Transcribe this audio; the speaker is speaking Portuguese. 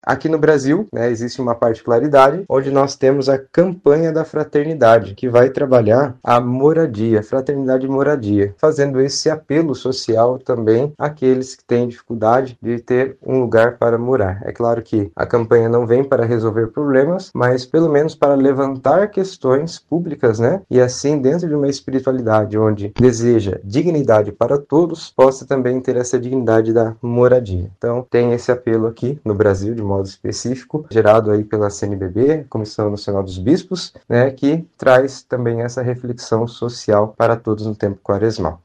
Aqui no Brasil, né, existe uma particularidade onde nós temos a campanha da fraternidade, que vai trabalhar a moradia, fraternidade e moradia, fazendo esse apelo social também àqueles que têm dificuldade de ter um lugar para morar. É claro que a campanha não vem para resolver problemas, mas pelo menos para levantar questões públicas, né? E assim, dentro de uma espiritualidade onde deseja dignidade para todos, possa também ter essa dignidade da moradia. Então, tem esse apelo aqui no Brasil, de modo específico, gerado aí pela CNBB, Comissão Nacional dos Bispos, né, que traz também essa reflexão social para todos no tempo quaresmal.